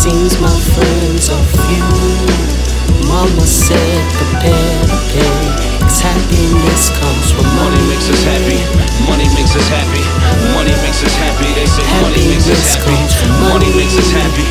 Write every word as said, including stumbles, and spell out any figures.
seems my friends are few. Mama said prepare to pay, 'cause happiness comes from money. Money makes us happy, money makes us happy, money makes us happy. They say money makes us happy, money makes us happy,